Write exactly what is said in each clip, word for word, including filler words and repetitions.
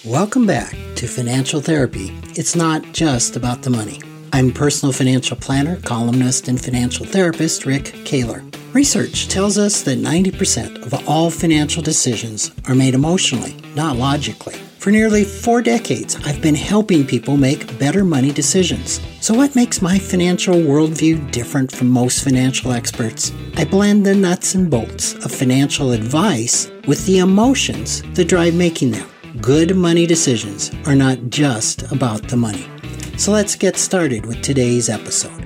Welcome back to Financial Therapy. It's not just about the money. I'm personal financial planner, columnist, and financial therapist Rick Kahler. Research tells us that ninety percent of all financial decisions are made emotionally, not logically. For nearly four decades, I've been helping people make better money decisions. So what makes my financial worldview different from most financial experts? I blend the nuts and bolts of financial advice with the emotions that drive making them. Good money decisions are not just about the money. So let's get started with today's episode.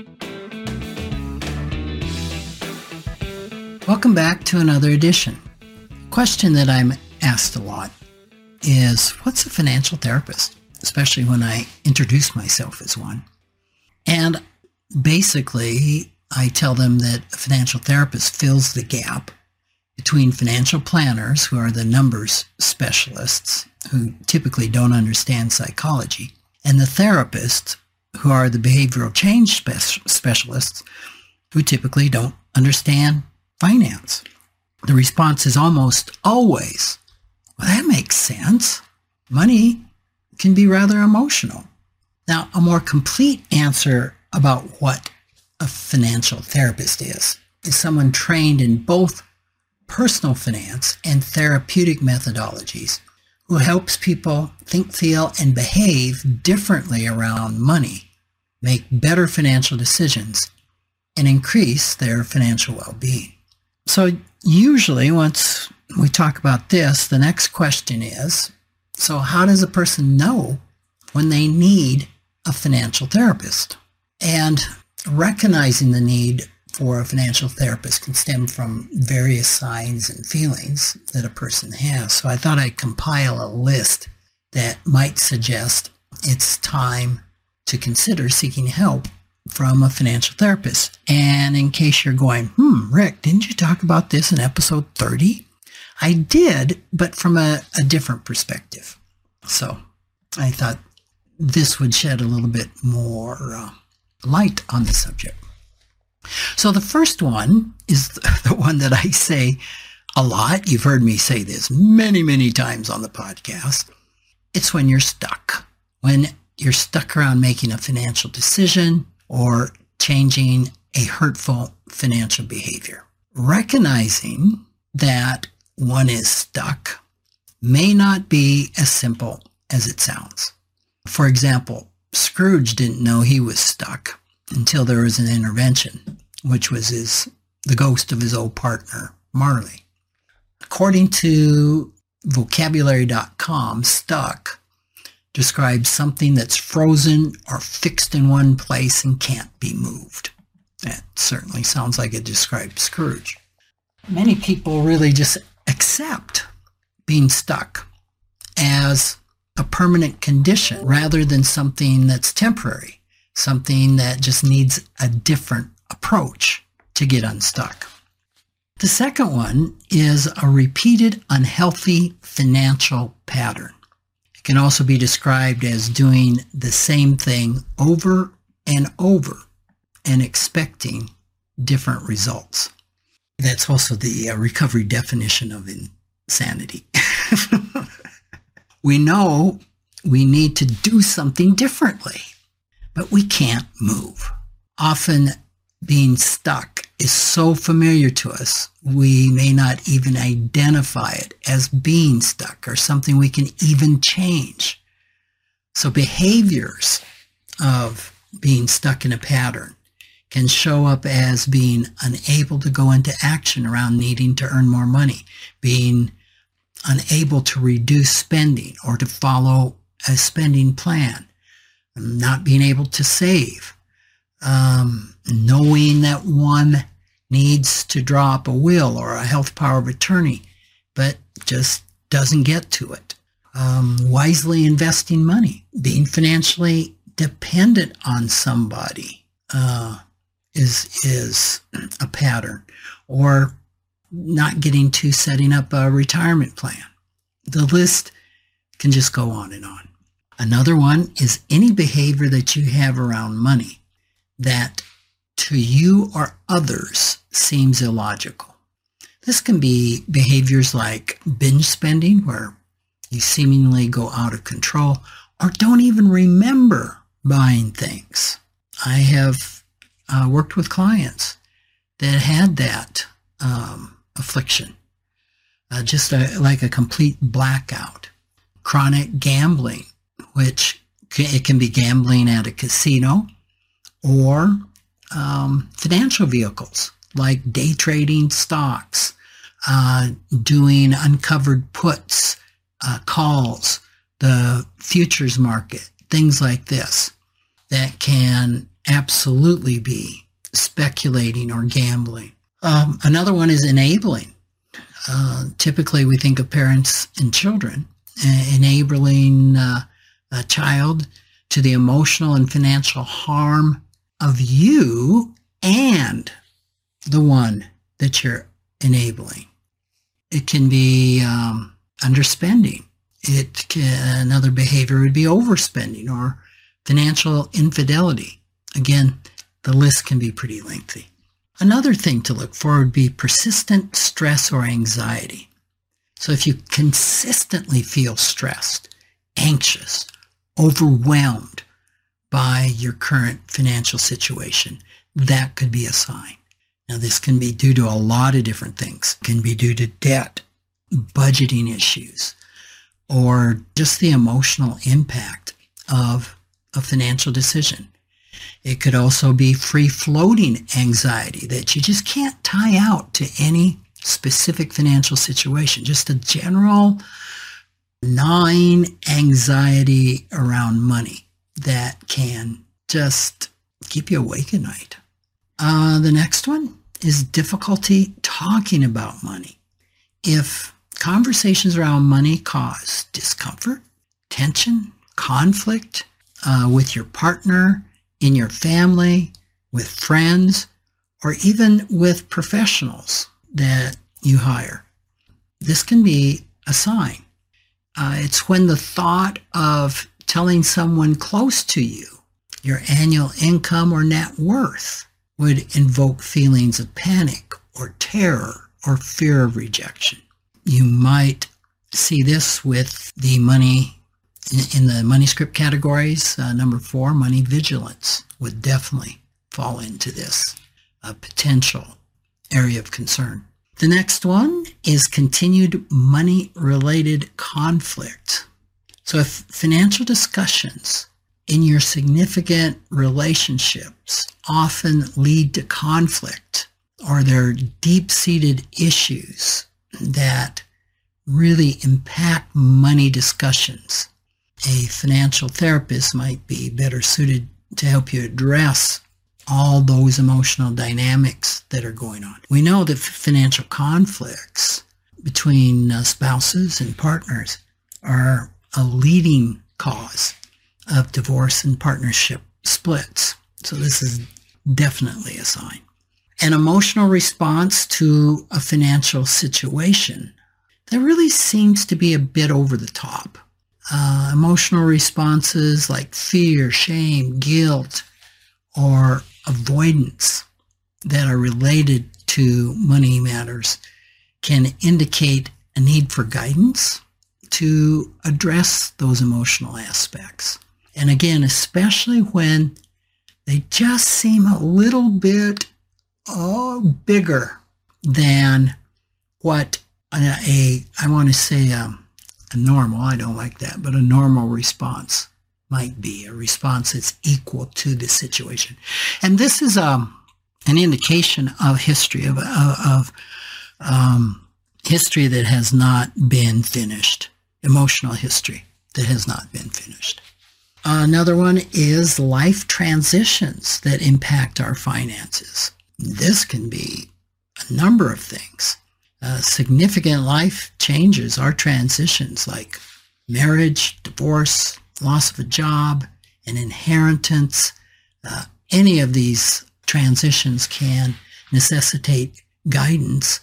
Welcome back to another edition. A question that I'm asked a lot is, what's a financial therapist? Especially when I introduce myself as one. And basically, I tell them that a financial therapist fills the gap between financial planners, who are the numbers specialists, who typically don't understand psychology, and the therapists, who are the behavioral change spe- specialists, who typically don't understand finance. The response is almost always, well, that makes sense. Money can be rather emotional. Now, a more complete answer about what a financial therapist is, is someone trained in both personal finance and therapeutic methodologies who helps people think, feel, and behave differently around money, make better financial decisions, and increase their financial well-being. So usually once we talk about this, the next question is, so how does a person know when they need a financial therapist? And recognizing the need for a financial therapist can stem from various signs and feelings that a person has. So I thought I'd compile a list that might suggest it's time to consider seeking help from a financial therapist. And in case you're going, hmm, Rick, didn't you talk about this in episode thirty? I did, but from a, a different perspective. So I thought this would shed a little bit more uh, light on the subject. So the first one is the one that I say a lot. You've heard me say this many, many times on the podcast. It's when you're stuck. When you're stuck around making a financial decision or changing a hurtful financial behavior. Recognizing that one is stuck may not be as simple as it sounds. For example, Scrooge didn't know he was stuck until there was an intervention, which was his the ghost of his old partner, Marley. According to vocabulary dot com, stuck describes something that's frozen or fixed in one place and can't be moved. That certainly sounds like it describes Scrooge. Many people really just accept being stuck as a permanent condition rather than something that's temporary, something that just needs a different approach to get unstuck. The second one is a repeated unhealthy financial pattern. It can also be described as doing the same thing over and over and expecting different results. That's also the uh, recovery definition of insanity. We know we need to do something differently, but we can't move. Often being stuck is so familiar to us, we may not even identify it as being stuck or something we can even change. So behaviors of being stuck in a pattern can show up as being unable to go into action around needing to earn more money, being unable to reduce spending or to follow a spending plan, not being able to save, um, knowing that one needs to drop a will or a health power of attorney, but just doesn't get to it. Um, wisely investing money, being financially dependent on somebody, uh, is is a pattern, or not getting to setting up a retirement plan. The list can just go on and on. Another one is any behavior that you have around money that to you or others seems illogical. This can be behaviors like binge spending, where You seemingly go out of control or don't even remember buying things. I have uh, worked with clients that had that um, affliction, uh, just a, like a complete blackout. Chronic gambling, which it can be gambling at a casino, or um, financial vehicles like day trading stocks, uh, doing uncovered puts, uh, calls, the futures market, things like this that can absolutely be speculating or gambling. Um, another one is enabling. Uh, typically, we think of parents and children uh, enabling uh, a child to the emotional and financial harm of you and the one that you're enabling. It can be um, underspending. It can, another behavior would be overspending or financial infidelity. Again, the list can be pretty lengthy. Another thing to look for would be persistent stress or anxiety. So if you consistently feel stressed, anxious, overwhelmed by your current financial situation, that could be a sign. Now, this can be due to a lot of different things. It can be due to debt, budgeting issues, or just the emotional impact of a financial decision. It could also be free-floating anxiety that you just can't tie out to any specific financial situation, just a general gnawing anxiety around money that can just keep you awake at night. Uh, the next one is difficulty talking about money. If conversations around money cause discomfort, tension, conflict uh, with your partner, in your family, with friends, or even with professionals that you hire, this can be a sign. Uh, it's when the thought of telling someone close to you your annual income or net worth would invoke feelings of panic or terror or fear of rejection. You might see this with the money, in, in the money script categories. Uh, number four, money vigilance would definitely fall into this uh, potential area of concern. The next one is continued money-related conflict. So if financial discussions in your significant relationships often lead to conflict, or there are deep-seated issues that really impact money discussions, a financial therapist might be better suited to help you address all those emotional dynamics that are going on. We know that financial conflicts between uh, spouses and partners are a leading cause of divorce and partnership splits. So this is definitely a sign. An emotional response to a financial situation that really seems to be a bit over the top. Uh, emotional responses like fear, shame, guilt, or avoidance that are related to money matters can indicate a need for guidance to address those emotional aspects. And again, especially when they just seem a little bit oh, bigger than what a, a I want to say a, a normal, I don't like that, but a normal response might be, a response that's equal to the situation. And this is um, an indication of history, of, of, of um, history that has not been finished, emotional history that has not been finished. Another one is life transitions that impact our finances. This can be a number of things. Uh, significant life changes are transitions like marriage, divorce, loss of a job, an inheritance. Uh, any of these transitions can necessitate guidance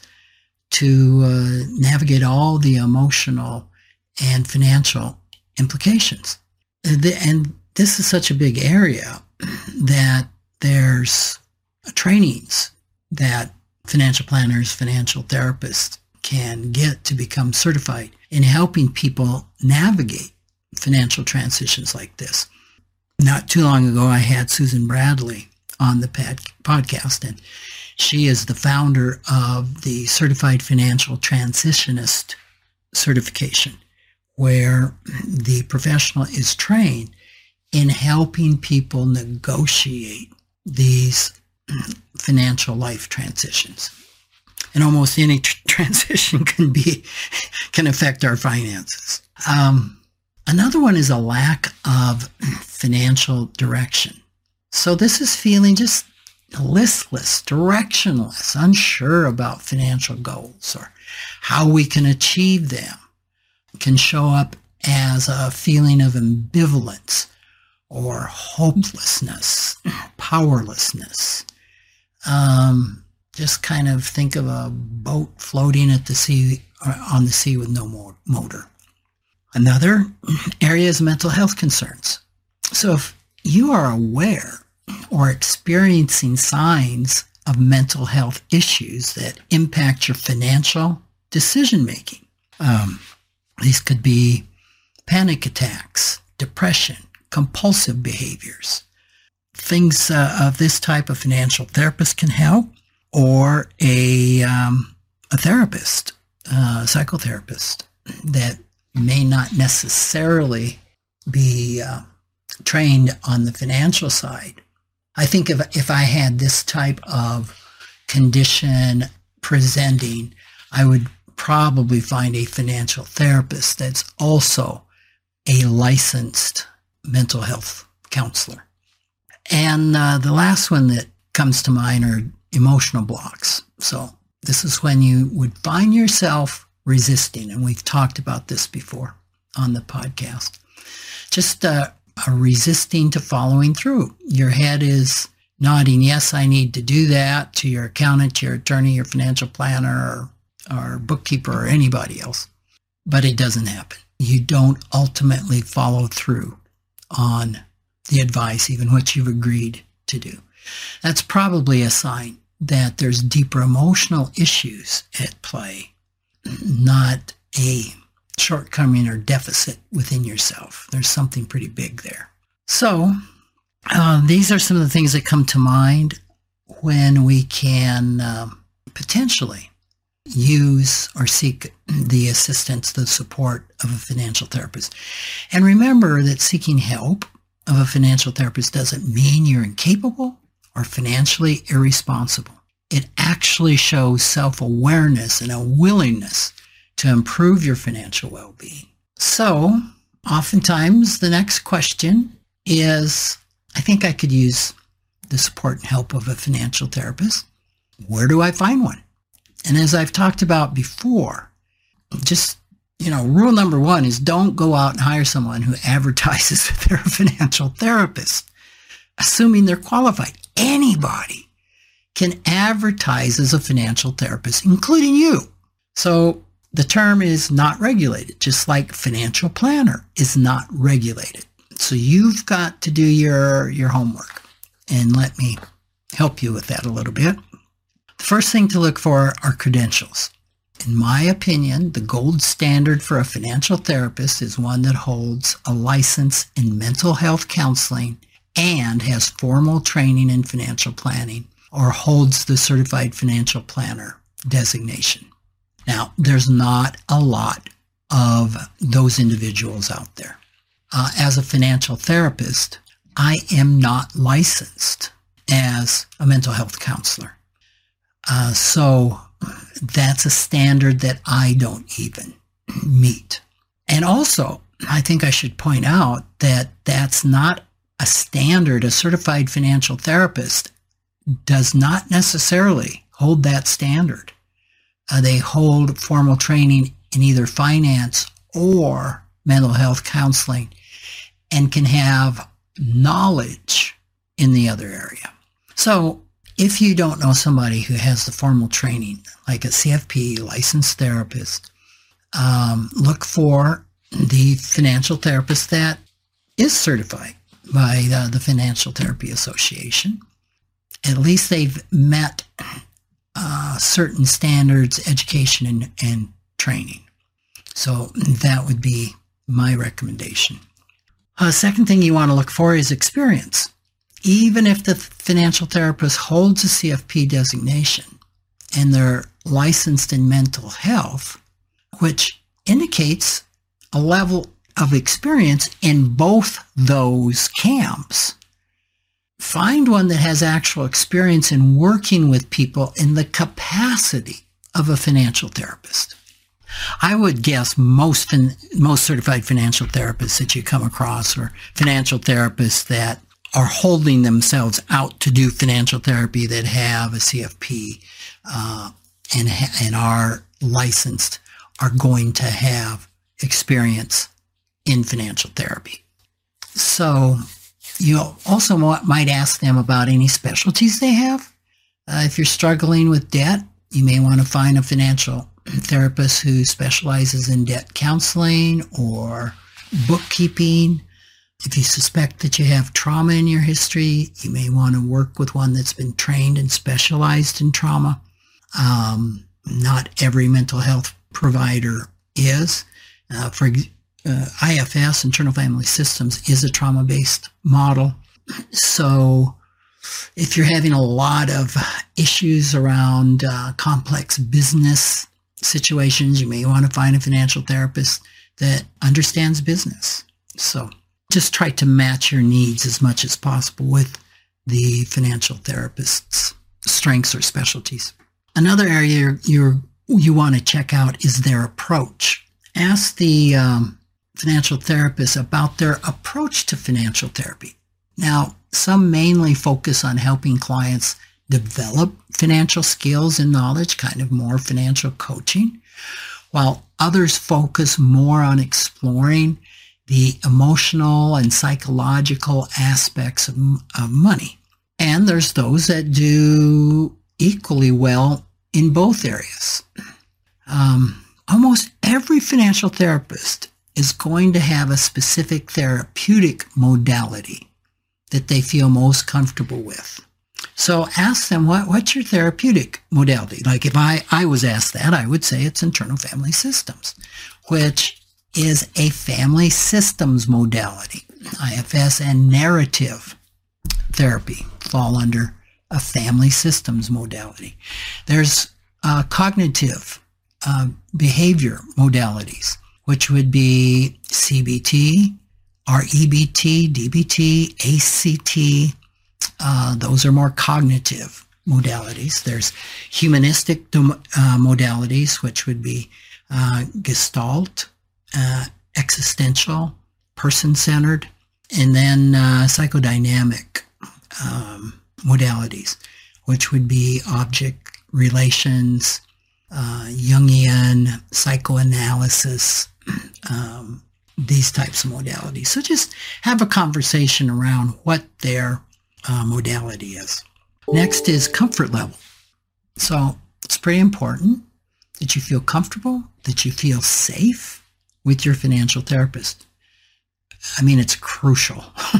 to uh, navigate all the emotional and financial implications. And this is such a big area that there's trainings that financial planners, financial therapists can get to become certified in helping people navigate financial transitions like this. Not too long ago, I had Susan Bradley on the pad- podcast, and she is the founder of the Certified Financial Transitionist certification, where the professional is trained in helping people negotiate these financial life transitions. And almost any tr- transition can be can affect our finances. Um, another one is a lack of financial direction. So this is feeling just listless, directionless, unsure about financial goals or how we can achieve them. It can show up as a feeling of ambivalence or hopelessness, powerlessness. Um, just kind of think of a boat floating at the sea, or on the sea with no motor. Another area is mental health concerns. So if you are aware or experiencing signs of mental health issues that impact your financial decision-making, um, these could be panic attacks, depression, compulsive behaviors. Things uh, of this type, a financial therapist can help, or a um, a therapist, uh, a psychotherapist that may not necessarily be uh, trained on the financial side. I think if if I had this type of condition presenting, I would probably find a financial therapist that's also a licensed mental health counselor. And uh, the last one that comes to mind are emotional blocks. So this is when you would find yourself resisting, and we've talked about this before on the podcast. Just uh, a resisting to following through. Your head is nodding, yes, I need to do that, to your accountant, your attorney, your financial planner, or, or bookkeeper, or anybody else. But it doesn't happen. You don't ultimately follow through on the advice, even what you've agreed to do. That's probably a sign that there's deeper emotional issues at play, not a shortcoming or deficit within yourself. There's something pretty big there. So uh, these are some of the things that come to mind when we can um, potentially use or seek the assistance, the support of a financial therapist. And remember that seeking help of a financial therapist doesn't mean you're incapable or financially irresponsible. It actually shows self-awareness and a willingness to improve your financial well-being. So, oftentimes, the next question is, I think I could use the support and help of a financial therapist. Where do I find one? And as I've talked about before, just, you know, rule number one is don't go out and hire someone who advertises that they're a financial therapist, assuming they're qualified. Anybody can advertise as a financial therapist, including you. So the term is not regulated, just like financial planner is not regulated. So you've got to do your, your homework, and let me help you with that a little bit. The first thing to look for are credentials. In my opinion, the gold standard for a financial therapist is one that holds a license in mental health counseling and has formal training in financial planning, or holds the Certified Financial Planner designation. Now, there's not a lot of those individuals out there. Uh, as a financial therapist, I am not licensed as a mental health counselor. Uh, so that's a standard that I don't even meet. And also, I think I should point out that that's not a standard. A certified financial therapist does not necessarily hold that standard. Uh, they hold formal training in either finance or mental health counseling and can have knowledge in the other area. So if you don't know somebody who has the formal training, like a C F P, licensed therapist, um, look for the financial therapist that is certified by the, the Financial Therapy Association. At least they've met uh, certain standards, education, and, and training. So that would be my recommendation. Uh, second thing you want to look for is experience. Even if the financial therapist holds a C F P designation and they're licensed in mental health, which indicates a level of experience in both those camps, find one that has actual experience in working with people in the capacity of a financial therapist. I would guess most fin- most certified financial therapists that you come across are financial therapists that are holding themselves out to do financial therapy that have a C F P uh, and, ha- and are licensed, are going to have experience in financial therapy. So you also might ask them about any specialties they have. Uh, if you're struggling with debt, you may want to find a financial therapist who specializes in debt counseling or bookkeeping. If you suspect that you have trauma in your history, you may want to work with one that's been trained and specialized in trauma. Um, not every mental health provider is. Uh, for uh, I F S, Internal Family Systems, is a trauma-based model. So if you're having a lot of issues around uh, complex business situations, you may want to find a financial therapist that understands business. So just try to match your needs as much as possible with the financial therapist's strengths or specialties. Another area you're, you want to check out is their approach. Ask the um, financial therapist about their approach to financial therapy. Now, some mainly focus on helping clients develop financial skills and knowledge, kind of more financial coaching, while others focus more on exploring the emotional and psychological aspects of, of money. And there's those that do equally well in both areas. Um, almost every financial therapist is going to have a specific therapeutic modality that they feel most comfortable with. So ask them, what, what's your therapeutic modality? Like if I, I was asked that, I would say it's internal family systems, which is a family systems modality. I F S and narrative therapy fall under a family systems modality. There's uh, cognitive uh, behavior modalities, which would be C B T, R E B T, D B T, A C T. Uh, those are more cognitive modalities. There's humanistic dom- uh, modalities, which would be uh, Gestalt, uh, existential, person-centered, and then uh, psychodynamic um, modalities, which would be object relations, uh, Jungian psychoanalysis, um, these types of modalities. So just have a conversation around what their uh, modality is. Next is comfort level. So it's pretty important that you feel comfortable, that you feel safe with your financial therapist. I mean, it's crucial.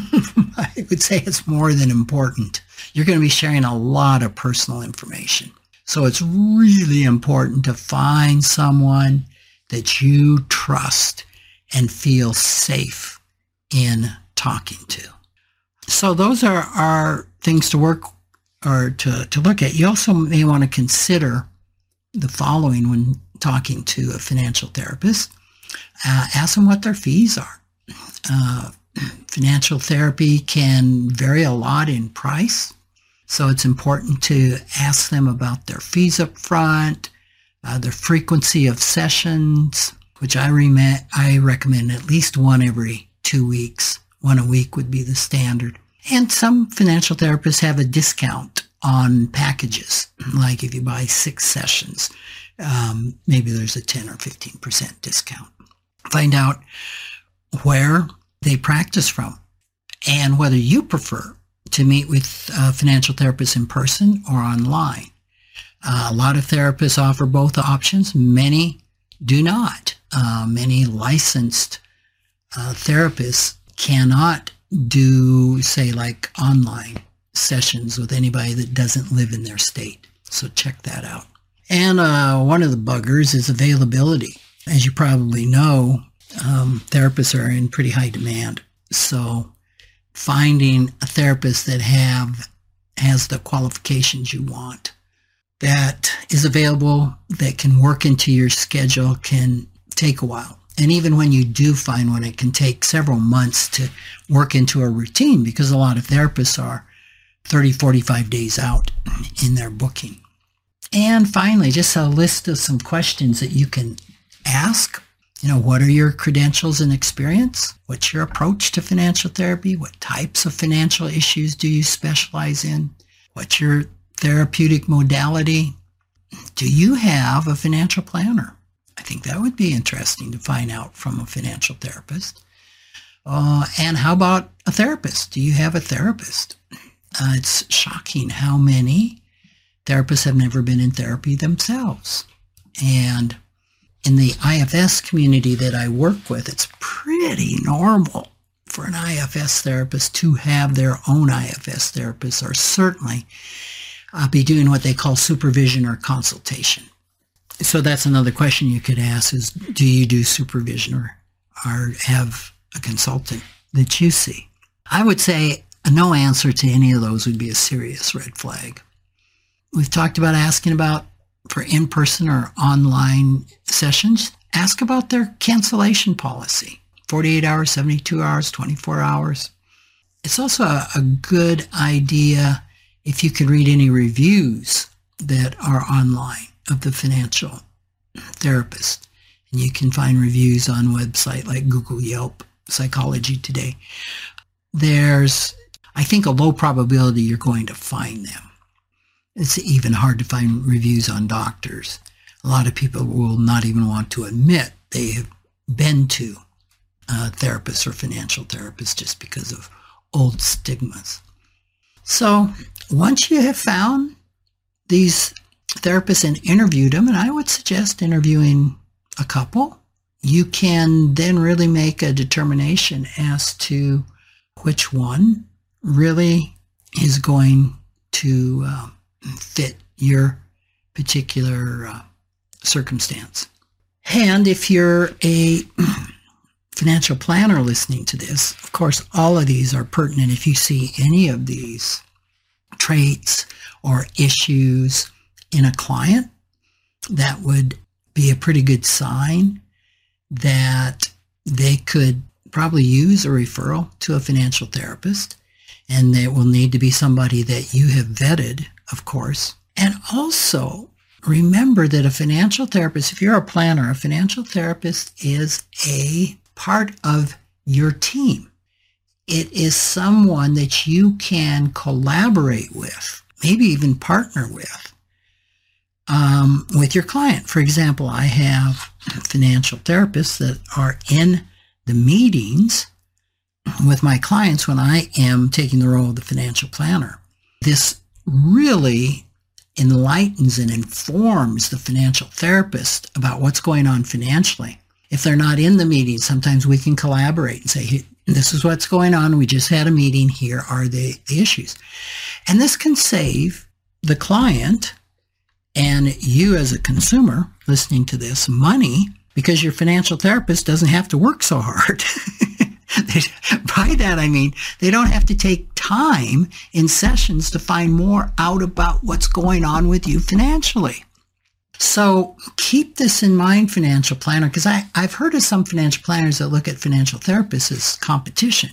I would say it's more than important. You're going to be sharing a lot of personal information. So it's really important to find someone that you trust and feel safe in talking to. So those are, are things to work or to, to look at. You also may want to consider the following when talking to a financial therapist. Uh, ask them what their fees are. Uh, financial therapy can vary a lot in price, so it's important to ask them about their fees up front, uh, their frequency of sessions, which I, re- I recommend at least one every two weeks. One a week would be the standard. And some financial therapists have a discount on packages, like if you buy six sessions, um, maybe there's a ten or fifteen percent discount. Find out where they practice from and whether you prefer to meet with uh, financial therapists in person or online. Uh, a lot of therapists offer both options. Many do not. Uh, many licensed uh, therapists cannot do, say, like online sessions with anybody that doesn't live in their state. So check that out. And uh, one of the buggers is availability. As you probably know, um, therapists are in pretty high demand. So finding a therapist that have has the qualifications you want, that is available, that can work into your schedule, can take a while. And even when you do find one, it can take several months to work into a routine, because a lot of therapists are thirty, forty-five days out in their booking. And finally, just a list of some questions that you can ask. You know, what are your credentials and experience? What's your approach to financial therapy? What types of financial issues do you specialize in? What's your therapeutic modality? Do you have a financial planner? I think that would be interesting to find out from a financial therapist. Uh, and how about a therapist? Do you have a therapist? Uh, it's shocking how many therapists have never been in therapy themselves. And in the I F S community that I work with, it's pretty normal for an I F S therapist to have their own I F S therapist, or certainly uh, be doing what they call supervision or consultation. So that's another question you could ask is, do you do supervision or, or have a consultant that you see? I would say a no answer to any of those would be a serious red flag. We've talked about asking about for in-person or online sessions. Ask about their cancellation policy, forty-eight hours, seventy-two hours, twenty-four hours. It's also a, a good idea if you can read any reviews that are online of the financial therapist. And you can find reviews on websites like Google, Yelp, Psychology Today. There's, I think, a low probability you're going to find them. It's even hard to find reviews on doctors. A lot of people will not even want to admit they have been to uh, therapists or financial therapists just because of old stigmas. So once you have found these therapists and interviewed them, and I would suggest interviewing a couple, you can then really make a determination as to which one really is going to uh, fit your particular uh, circumstance. And if you're a financial planner listening to this, of course, all of these are pertinent. If you see any of these traits or issues in a client, that would be a pretty good sign that they could probably use a referral to a financial therapist, and it will need to be somebody that you have vetted, of course. And also remember that a financial therapist, if you're a planner, a financial therapist is a part of your team. It is someone that you can collaborate with, maybe even partner with, um, with your client. For example, I have financial therapists that are in the meetings with my clients when I am taking the role of the financial planner. This really enlightens and informs the financial therapist about what's going on financially. If they're not in the meeting, sometimes we can collaborate and say, hey, this is what's going on. We just had a meeting. Here are the, the issues. And this can save the client and you as a consumer listening to this money, because your financial therapist doesn't have to work so hard. They, by that, I mean, they don't have to take time in sessions to find more out about what's going on with you financially. So keep this in mind, financial planner, because I've heard of some financial planners that look at financial therapists as competition.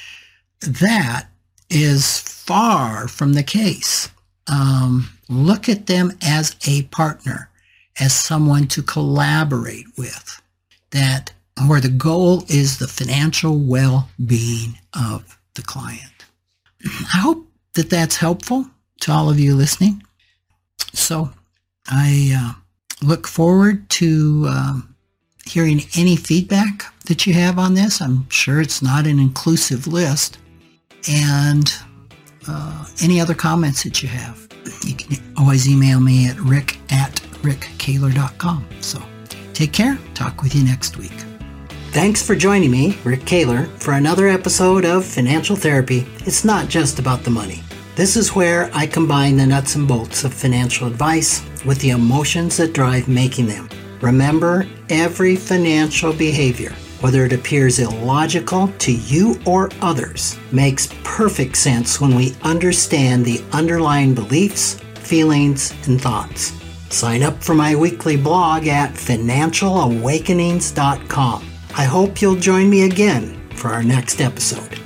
That is far from the case. Um, look at them as a partner, as someone to collaborate with, that where the goal is the financial well-being of the client. I hope that that's helpful to all of you listening. So I uh, look forward to um, hearing any feedback that you have on this. I'm sure it's not an inclusive list. And uh, any other comments that you have, you can always email me at rick at rick kaler dot com. So take care. Talk with you next week. Thanks for joining me, Rick Kaler, for another episode of Financial Therapy. It's not just about the money. This is where I combine the nuts and bolts of financial advice with the emotions that drive making them. Remember, every financial behavior, whether it appears illogical to you or others, makes perfect sense when we understand the underlying beliefs, feelings, and thoughts. Sign up for my weekly blog at financial awakenings dot com. I hope you'll join me again for our next episode.